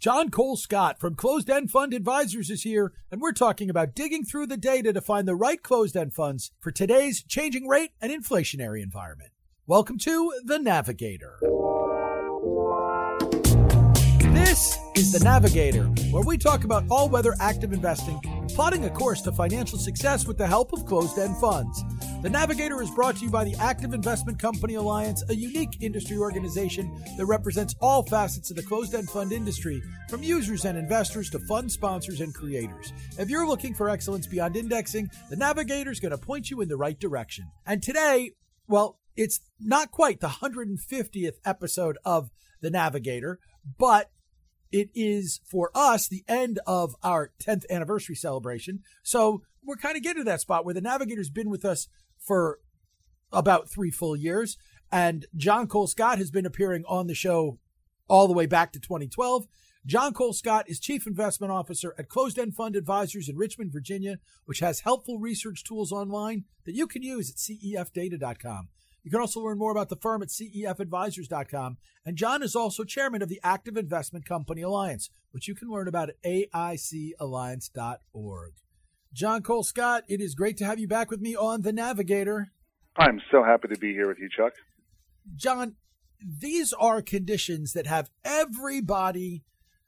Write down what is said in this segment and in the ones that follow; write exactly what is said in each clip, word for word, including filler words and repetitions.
John Cole Scott from Closed End Fund Advisors is here, and we're talking about digging through the data to find the right closed-end funds for today's changing rate and inflationary environment. Welcome to The Navigator. This is The Navigator, where we talk about all-weather active investing and plotting a course to financial success with the help of closed-end funds. The Navigator is brought to you by the Active Investment Company Alliance, a unique industry organization that represents all facets of the closed-end fund industry, from users and investors to fund sponsors and creators. If you're looking for excellence beyond indexing, the Navigator is going to point you in the right direction. And today, well, it's not quite the one hundred fiftieth episode of The Navigator, but it is, for us, the end of our tenth anniversary celebration. So we're kind of getting to that spot where the Navigator's been with us for about three full years. And John Cole Scott has been appearing on the show all the way back to twenty twelve. John Cole Scott is Chief Investment Officer at Closed End Fund Advisors in Richmond, Virginia, which has helpful research tools online that you can use at C E F data dot com. You can also learn more about the firm at C E F advisors dot com. And John is also chairman of the Active Investment Company Alliance, which you can learn about at A I C alliance dot org. John Cole Scott, it is great to have you back with me on The Navigator. I'm so happy to be here with you, Chuck. John, these are conditions that have everybody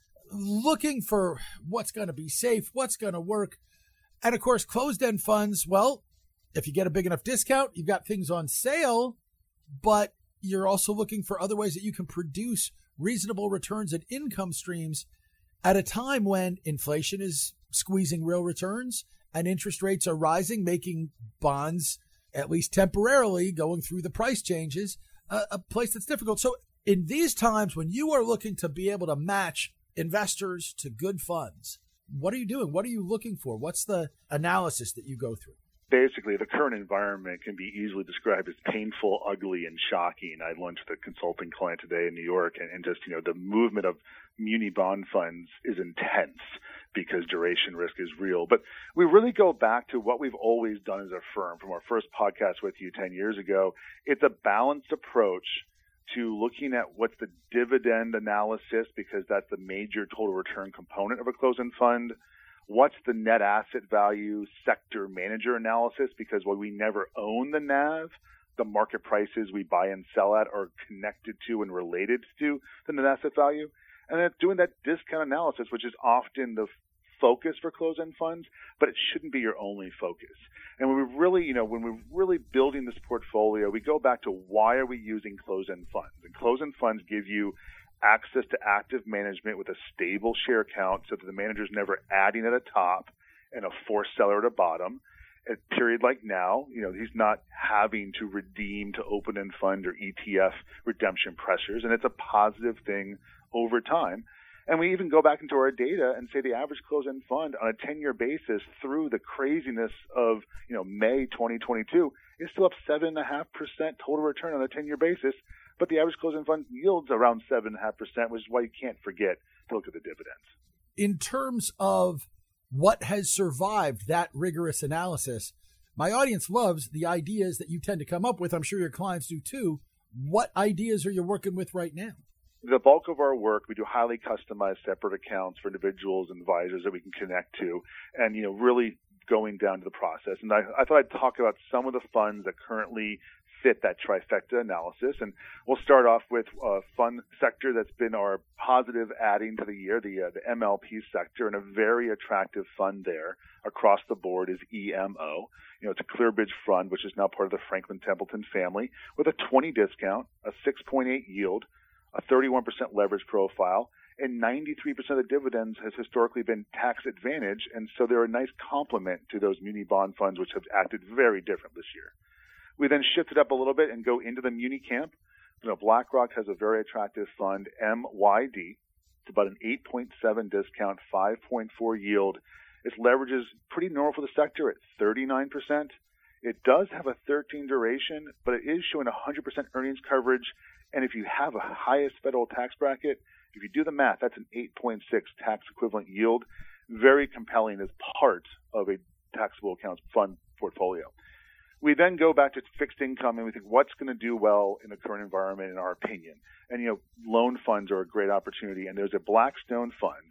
looking for what's going to be safe, what's going to work. And of course, closed-end funds, well, if you get a big enough discount, you've got things on sale, but you're also looking for other ways that you can produce reasonable returns and income streams at a time when inflation is squeezing real returns and interest rates are rising, making bonds, at least temporarily, going through the price changes, a, a place that's difficult. So in these times when you are looking to be able to match investors to good funds, what are you doing? What are you looking for? What's the analysis that you go through? Basically, the current environment can be easily described as painful, ugly, and shocking. I lunched with a consulting client today in New York, and, and just, you know, the movement of muni bond funds is intense because duration risk is real. But we really go back to what we've always done as a firm from our first podcast with you ten years ago. It's a balanced approach to looking at what's the dividend analysis, because that's the major total return component of a closed-end fund. What's the net asset value sector manager analysis? Because while we never own the N A V, the market prices we buy and sell at are connected to and related to the net asset value. And then doing that discount analysis, which is often the focus for closed-end funds, but it shouldn't be your only focus. And when we really, you know, when we're really building this portfolio, we go back to why are we using closed-end funds? And closed-end funds give you access to active management with a stable share count so that the manager's never adding at a top and a forced seller at a bottom. At a period like now, you know, he's not having to redeem to open-end fund or E T F redemption pressures, and it's a positive thing over time. And we even go back into our data and say the average closed-end fund on a ten-year basis through the craziness of, you know, May twenty twenty-two is still up seven point five percent total return on a ten-year basis. But the average closed-end fund yields around seven point five percent, which is why you can't forget to look at the dividends. In terms of what has survived that rigorous analysis, my audience loves the ideas that you tend to come up with. I'm sure your clients do too. What ideas are you working with right now? The bulk of our work, we do highly customized separate accounts for individuals and advisors that we can connect to, and, you know, really going down to the process. And I, I thought I'd talk about some of the funds that currently fit that trifecta analysis. And we'll start off with a fund sector that's been our positive adding to the year, the, uh, the M L P sector, and a very attractive fund there across the board is E M O. You know, it's a ClearBridge fund, which is now part of the Franklin Templeton family, with a twenty discount, a six point eight yield, a thirty-one percent leverage profile, and ninety-three percent of the dividends has historically been tax advantage, and so they're a nice complement to those muni bond funds, which have acted very different this year. We then shift it up a little bit and go into the muni camp. You know, BlackRock has a very attractive fund, M Y D. It's about an eight point seven discount, five point four yield. Its leverage is pretty normal for the sector at thirty-nine percent. It does have a thirteen duration, but it is showing one hundred percent earnings coverage. And if you have a highest federal tax bracket, if you do the math, that's an eight point six tax equivalent yield. Very compelling as part of a taxable accounts fund portfolio. We then go back to fixed income and we think what's going to do well in the current environment in our opinion. And, you know, loan funds are a great opportunity. And there's a Blackstone fund,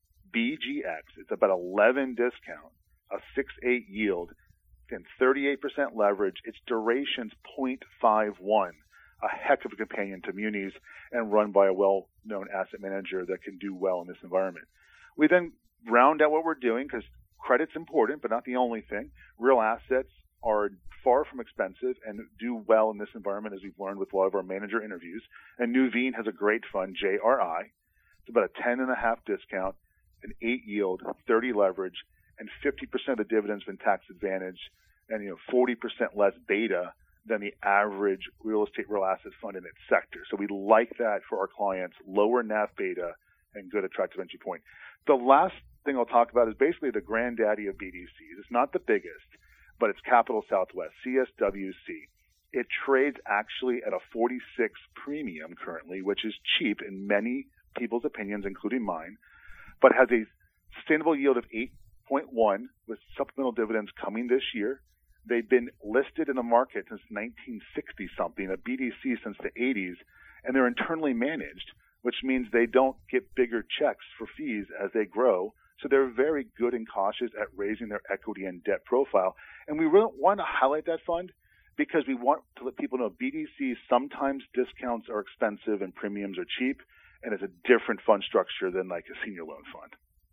B G X. It's about eleven discount, a six point eight yield, and thirty-eight percent leverage. Its duration's zero point five one, a heck of a companion to munis and run by a well-known asset manager that can do well in this environment. We then round out what we're doing because credit's important, but not the only thing. Real assets are far from expensive and do well in this environment, as we've learned with a lot of our manager interviews. And Nuveen has a great fund, J R I. It's about a ten and a half discount, an eight yield, thirty leverage, and fifty percent of the dividends been tax advantaged, and you know forty percent less beta than the average real estate real asset fund in its sector. So we like that for our clients, lower N A V beta and good attractive entry point. The last thing I'll talk about is basically the granddaddy of B D Cs. It's not the biggest, but it's Capital Southwest, C S W C. It trades actually at a forty-six premium currently, which is cheap in many people's opinions, including mine, but has a sustainable yield of eight point one with supplemental dividends coming this year. They've been listed in the market since nineteen sixty something, a B D C since the eighties, and they're internally managed, which means they don't get bigger checks for fees as they grow. So they're very good and cautious at raising their equity and debt profile. And we really want to highlight that fund because we want to let people know B D Cs, sometimes discounts are expensive and premiums are cheap, and it's a different fund structure than like a senior loan fund.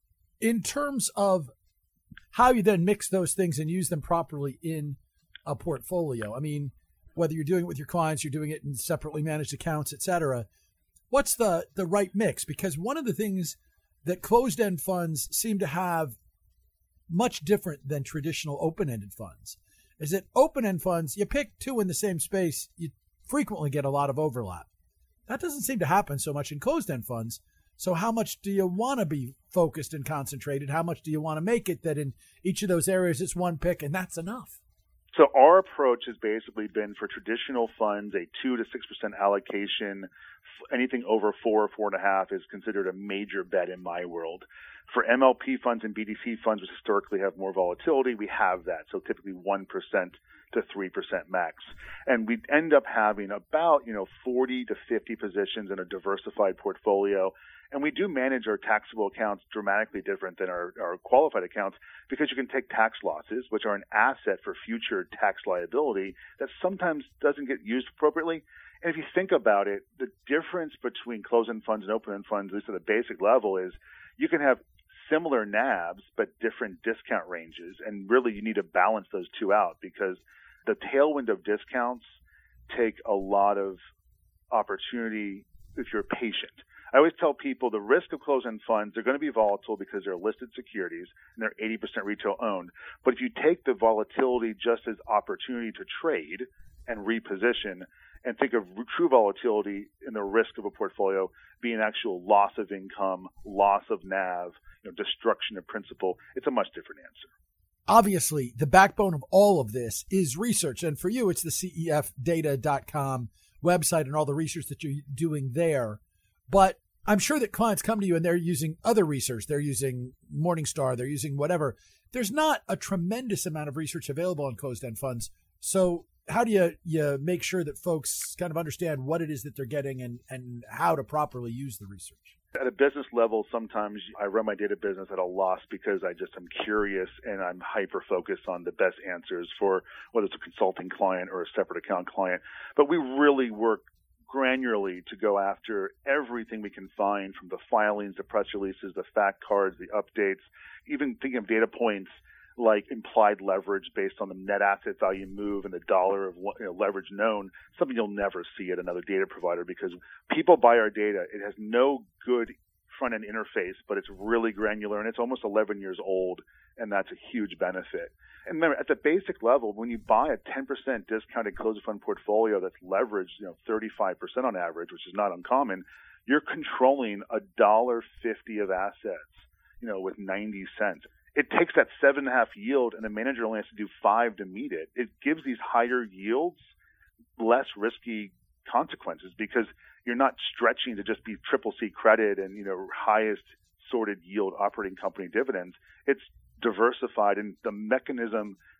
In terms of how you then mix those things and use them properly in a portfolio, I mean, whether you're doing it with your clients, you're doing it in separately managed accounts, et cetera, what's the, the right mix? Because one of the things that closed-end funds seem to have much different than traditional open-ended funds is that open-end funds, you pick two in the same space, you frequently get a lot of overlap. That doesn't seem to happen so much in closed-end funds. So how much do you want to be focused and concentrated? How much do you want to make it that in each of those areas it's one pick and that's enough? So our approach has basically been for traditional funds, a two to six percent allocation. Anything over four or four and a half is considered a major bet in my world. For M L P funds and B D C funds, which historically have more volatility, we have that. So typically one percent to three percent max. And we end up having about, you know, forty to fifty positions in a diversified portfolio. And we do manage our taxable accounts dramatically different than our, our qualified accounts because you can take tax losses, which are an asset for future tax liability that sometimes doesn't get used appropriately. And if you think about it, the difference between closed-end funds and open-end funds, at least at a basic level, is you can have similar N A Vs but different discount ranges. And really you need to balance those two out because the tailwind of discounts take a lot of opportunity if you're patient. I always tell people the risk of closed-end funds, they're going to be volatile because they're listed securities and they're eighty percent retail owned. But if you take the volatility just as opportunity to trade and reposition and think of true volatility in the risk of a portfolio being actual loss of income, loss of N A V, you know, destruction of principal, it's a much different answer. Obviously, the backbone of all of this is research. And for you, it's the C E F data dot com website and all the research that you're doing there. But I'm sure that clients come to you and they're using other research. They're using Morningstar. They're using whatever. There's not a tremendous amount of research available on closed-end funds. So how do you, you make sure that folks kind of understand what it is that they're getting and, and how to properly use the research? At a business level, sometimes I run my data business at a loss because I just am curious and I'm hyper-focused on the best answers for whether it's a consulting client or a separate account client. But we really work granularly to go after everything we can find, from the filings, the press releases, the fact cards, the updates, even thinking of data points like implied leverage based on the net asset value move and the dollar of you know, leverage known, something you'll never see at another data provider because people buy our data. It has no good front-end interface, but it's really granular, and it's almost eleven years old, and that's a huge benefit. And remember, at the basic level, when you buy a ten percent discounted closed fund portfolio that's leveraged, you know, thirty-five percent on average, which is not uncommon, you're controlling a dollar fifty of assets, you know, with ninety cents. It takes that seven and a half yield, and the manager only has to do five to meet it. It gives these higher yields less risky consequences because you're not stretching to just be triple C credit and, you know, highest sorted yield operating company dividends. It's diversified, and the mechanism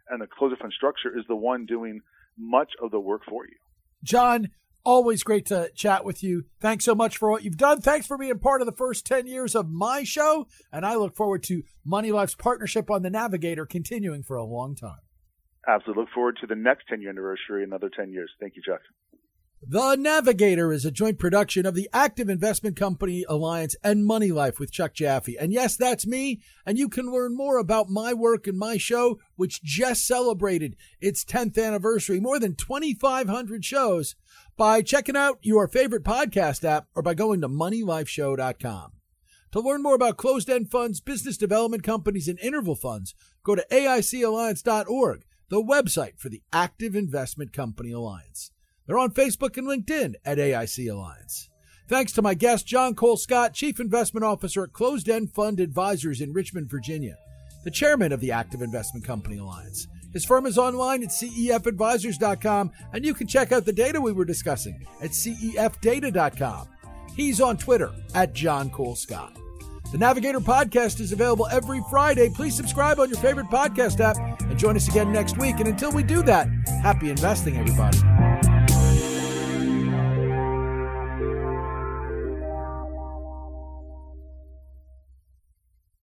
and the closed-end fund structure is the one doing much of the work for you. John, always great to chat with you. Thanks so much for what you've done. Thanks for being part of the first ten years of my show. And I look forward to Money Life's partnership on the Navigator continuing for a long time. Absolutely. Look forward to the next ten-year anniversary, another ten years. Thank you, Chuck. The Navigator is a joint production of the Active Investment Company Alliance and Money Life with Chuck Jaffe. And yes, that's me. And you can learn more about my work and my show, which just celebrated its tenth anniversary, more than twenty-five hundred shows, by checking out your favorite podcast app or by going to money life show dot com. To learn more about closed-end funds, business development companies, and interval funds, go to A I C alliance dot org, the website for the Active Investment Company Alliance. They're on Facebook and LinkedIn at A I C Alliance. Thanks to my guest, John Cole Scott, Chief Investment Officer at Closed End Fund Advisors in Richmond, Virginia, the chairman of the Active Investment Company Alliance. His firm is online at C E F advisors dot com, and you can check out the data we were discussing at C E F data dot com. He's on Twitter at John Cole Scott. The Navigator podcast is available every Friday. Please subscribe on your favorite podcast app and join us again next week. And until we do that, happy investing, everybody.